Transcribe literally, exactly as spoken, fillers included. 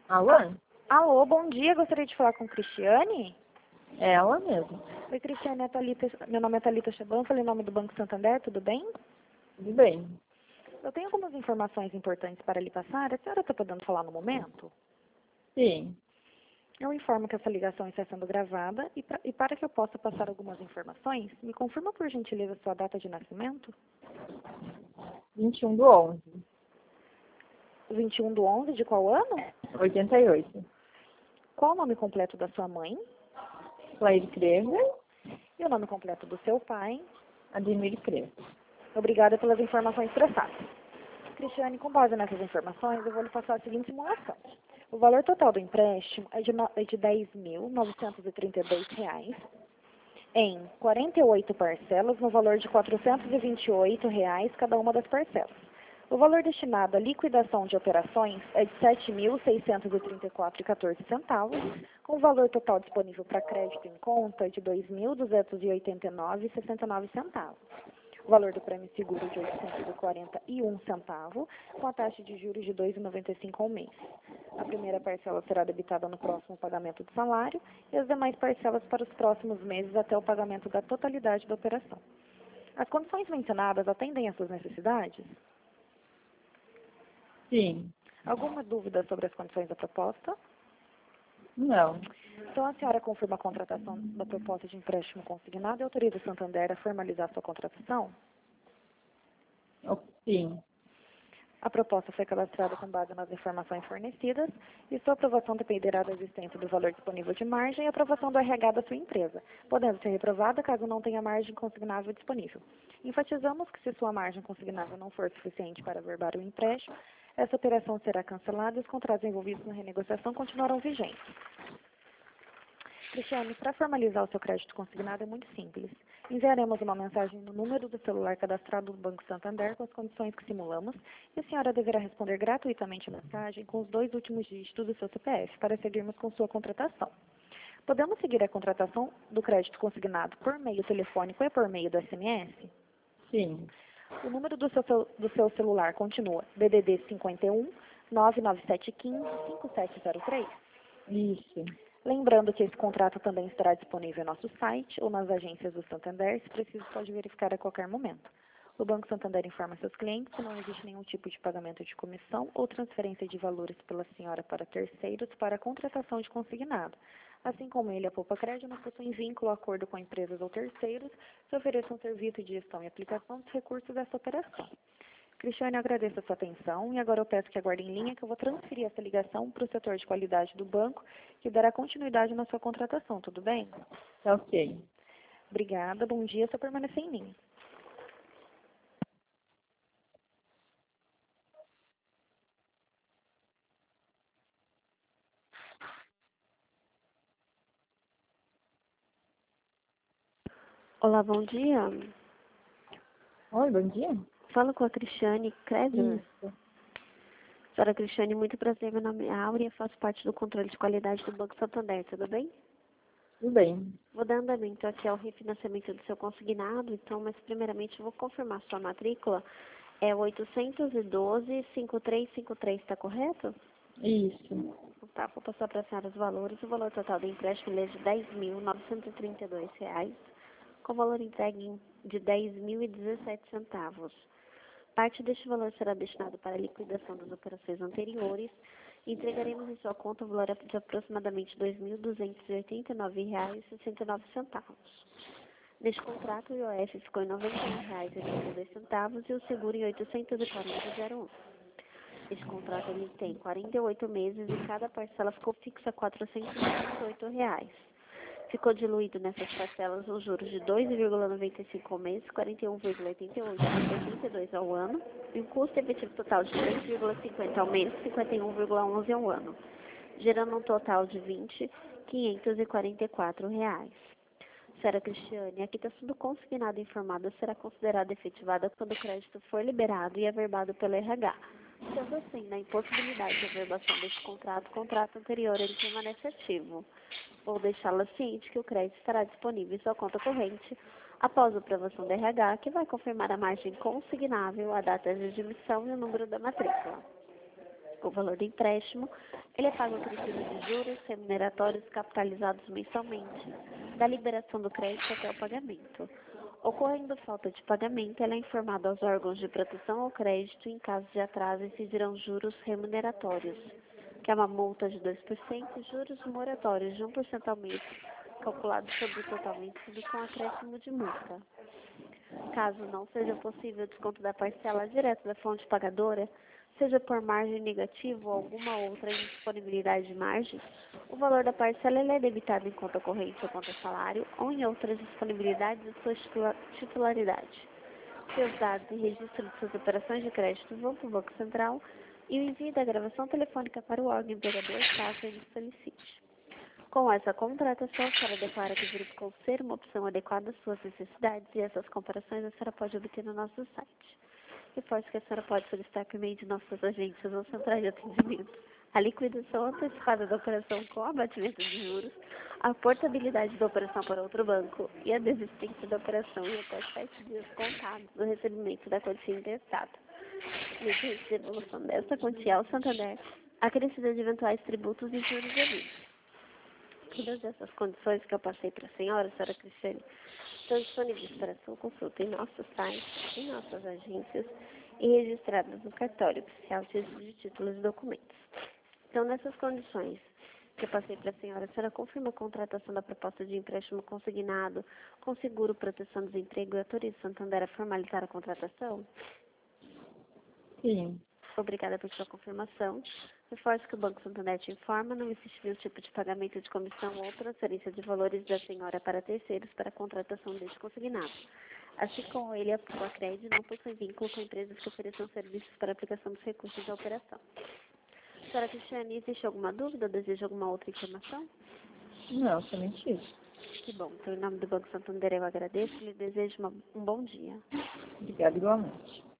Alô? Ah, alô, bom dia. Gostaria de falar com Cristiane? É ela mesmo. Oi, Cristiane, é Thalita, meu nome é Thalita Chaban, falei em nome do Banco Santander, tudo bem? Tudo bem. Eu tenho algumas informações importantes para lhe passar. A senhora está podendo falar no momento? Sim. Eu informo que essa ligação está sendo gravada e, pra, e para que eu possa passar algumas informações, me confirma por gentileza sua data de nascimento? vinte e um do onze. vinte e um do onze de qual ano? oitenta e oito. Qual o nome completo da sua mãe? Claire Krever. E o nome completo do seu pai? Ademir Krever. Obrigada pelas informações prestadas. Cristiane, com base nessas informações, eu vou lhe passar a seguinte simulação. O valor total do empréstimo é de, no, é de dez mil novecentos e trinta e dois reais em quarenta e oito parcelas no valor de quatrocentos e vinte e oito reais cada uma das parcelas. O valor destinado à liquidação de operações é de sete mil seiscentos e trinta e quatro reais e quatorze centavos, com o valor total disponível para crédito em conta de dois mil duzentos e oitenta e nove reais e sessenta e nove centavos. O valor do prêmio seguro de oitocentos e quarenta e um centavos, com a taxa de juros de dois vírgula noventa e cinco ao mês. A primeira parcela será debitada no próximo pagamento do salário e as demais parcelas para os próximos meses até o pagamento da totalidade da operação. As condições mencionadas atendem às suas necessidades? Sim. Alguma dúvida sobre as condições da proposta? Não. Então, a senhora confirma a contratação da proposta de empréstimo consignado e autoriza o Santander a formalizar sua contratação? Sim. A proposta foi cadastrada com base nas informações fornecidas e sua aprovação dependerá da existência do valor disponível de margem e aprovação do R H da sua empresa, podendo ser reprovada caso não tenha margem consignável disponível. Enfatizamos que se sua margem consignável não for suficiente para averbar o empréstimo, essa operação será cancelada e os contratos envolvidos na renegociação continuarão vigentes. Cristiane, para formalizar o seu crédito consignado é muito simples. Enviaremos uma mensagem no número do celular cadastrado no Banco Santander com as condições que simulamos e a senhora deverá responder gratuitamente a mensagem com os dois últimos dígitos do seu C P F para seguirmos com sua contratação. Podemos seguir a contratação do crédito consignado por meio telefônico e por meio do S M S? Sim. O número do seu, do seu celular continua D D D cinquenta e um, nove nove sete um cinco, cinco sete zero três? Isso. Lembrando que esse contrato também estará disponível em nosso site ou nas agências do Santander, se preciso pode verificar a qualquer momento. O Banco Santander informa seus clientes que não existe nenhum tipo de pagamento de comissão ou transferência de valores pela senhora para terceiros para a contratação de consignado. Assim como ele, a Poupa Crédito não possui vínculo ou acordo com empresas ou terceiros que ofereçam serviço de gestão e aplicação dos recursos dessa operação. Cristiane, eu agradeço a sua atenção e agora eu peço que aguarde em linha que eu vou transferir essa ligação para o setor de qualidade do banco, que dará continuidade na sua contratação, tudo bem? Tá ok. Obrigada, bom dia, só permanecer em linha. Olá, bom dia. Oi, bom dia. Falo com a Cristiane Krever. Isso. Senhora Cristiane, muito prazer, meu nome é Áurea, faço parte do controle de qualidade do Banco Santander, tudo bem? Tudo bem. Vou dar andamento aqui ao refinanciamento do seu consignado, então, mas primeiramente eu vou confirmar sua matrícula. É oitocentos e doze, cinquenta e três cinquenta e três, está correto? Isso. Tá, vou passar para a senhora os valores. O valor total do empréstimo é de dez mil novecentos e trinta e dois reais, com valor entregue de dez mil e dezessete centavos. Parte deste valor será destinado para a liquidação das operações anteriores. Entregaremos em sua conta o valor de aproximadamente dois mil duzentos e oitenta e nove reais e sessenta e nove centavos. Neste contrato, o I O F ficou em noventa e um reais e oitenta e dois centavos e o seguro em oitocentos e quarenta reais e zero um. Este contrato ele tem quarenta e oito meses e cada parcela ficou fixa a quatrocentos e vinte e oito reais. Ficou diluído nessas parcelas os juros de dois vírgula noventa e cinco ao mês, quarenta e um vírgula oitenta e oito e oitenta e dois ao ano, e um custo efetivo total de três vírgula cinquenta ao mês, cinquenta e um vírgula onze ao ano, gerando um total de vinte mil quinhentos e quarenta e quatro reais. Senhora Cristiane, a quitação do consignado informado será considerada efetivada quando o crédito for liberado e averbado pelo R H. Sendo assim, na impossibilidade de averbação deste contrato, o contrato anterior ele permanece ativo. Vou deixá-la ciente que o crédito estará disponível em sua conta corrente após a aprovação do R H, que vai confirmar a margem consignável, a data de admissão e o número da matrícula. o valor do empréstimo, ele é pago acrescido de juros remuneratórios capitalizados mensalmente, da liberação do crédito até o pagamento. Ocorrendo falta de pagamento, ela é informada aos órgãos de proteção ao crédito e, em caso de atraso, incidirão juros remuneratórios, que é uma multa de dois por cento e juros moratórios de um por cento ao mês, calculado sobre o total vencido com acréscimo de multa. Caso não seja possível o desconto da parcela direto da fonte pagadora, seja por margem negativa ou alguma outra indisponibilidade de margem, o valor da parcela ele é debitado em conta corrente ou conta salário ou em outras disponibilidades de sua titula- titularidade. Seus dados e registro de suas operações de crédito vão para o Banco Central e o envio da gravação telefônica para o órgão empregador caso ele solicite. Com essa contratação, a senhora declara que verificou ser uma opção adequada às suas necessidades e essas comparações a senhora pode obter no nosso site. Reforço que a senhora pode solicitar por meio de nossas agências ou centrais de atendimento a liquidação antecipada da operação com abatimento de juros, a portabilidade da operação para outro banco e a desistência da operação em até sete dias contados do recebimento da quantia emprestada. Mediante a devolução desta quantia ao Santander, acrescida de eventuais tributos e juros devidos. Todas essas condições que eu passei para a senhora, senhora Cristiane, estão disponíveis para sua consulta em nosso site, em nossas agências e registradas no cartório oficial de títulos e documentos. Então, nessas condições que eu passei para a senhora, a senhora confirma a contratação da proposta de empréstimo consignado com seguro, proteção do desemprego e autoriza o Santander a formalizar a contratação? Sim. Obrigada por sua confirmação. Reforço que o Banco Santander te informa, não existe nenhum tipo de pagamento de comissão ou transferência de valores da senhora para terceiros para a contratação deste consignado. Assim como ele, a Procred não possui vínculo com empresas que ofereçam serviços para aplicação dos recursos da operação. Senhora Cristiane, existe alguma dúvida ou deseja alguma outra informação? Não, somente isso. Que bom. Então, em nome do Banco Santander, eu agradeço e lhe desejo uma, um bom dia. Obrigada igualmente.